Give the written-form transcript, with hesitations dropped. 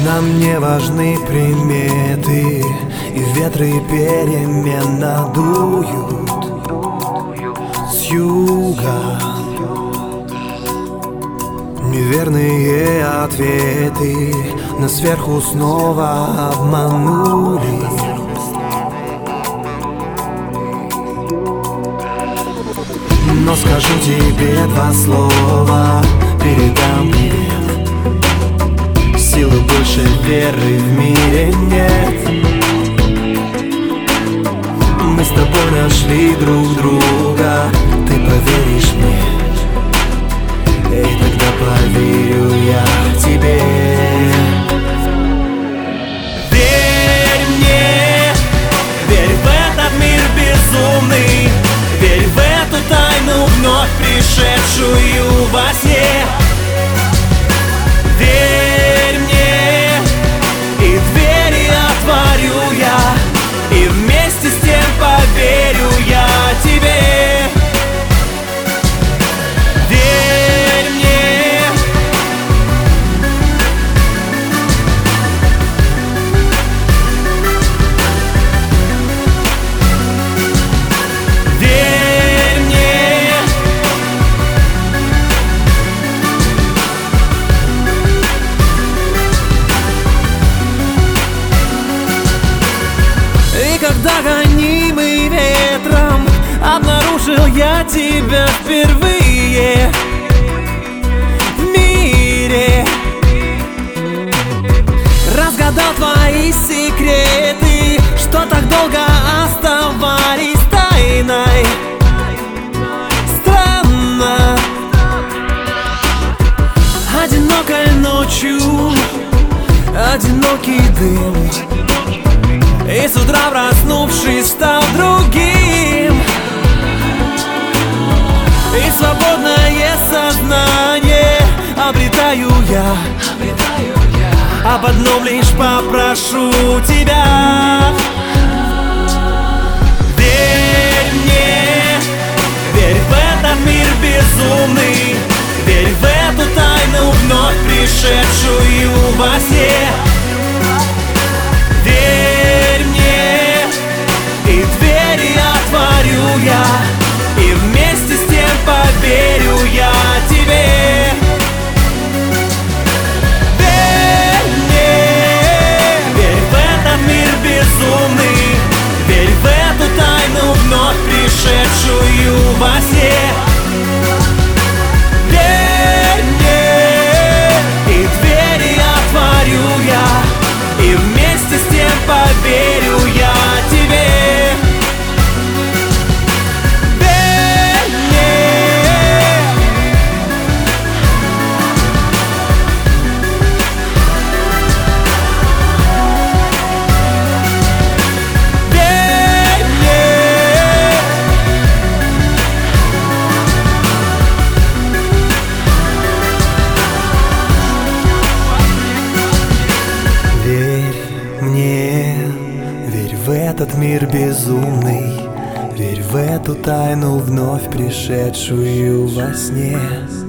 Нам не важны приметы, и ветры переменно дуют с юга. Неверные ответы нас сверху снова обманули. Но скажу тебе два слова, передам привет. Силы больше, веры в мире нет. Мы с тобой нашли друг друга, ты поверишь мне, и тогда поверю я тебе. Верь мне, верь в этот мир безумный, верь в эту тайну, вновь пришедшую во сне. Верь мне, и двери отворю я, и вместе с тем поверю я тебе. Верь мне. Верь мне. И когда гонимый ветром обнаружил я тебя впервые в мире, разгадал твои секреты, что так долго оставались тайной. Странно, одинокой ночью одинокий дым, и с утра, проснувшись, стал другим. И свободное сознание обретаю я. Об одном лишь попрошу тебя. Верь мне, верь в этот мир безумный, верь в эту тайну, вновь пришедшую во сне. Верь мне, и двери отворю я, и вместе с тем поверю я тебе. Верь мне, верь в этот мир безумный, верь в эту тайну, вновь пришедшую во сне. Верь мне, и двери отворю я, и вместе с тем поверю я тебе. Верь мне. Верь мне. Верь мне, верь в этот мир безумный, верь в эту тайну, вновь пришедшую во сне.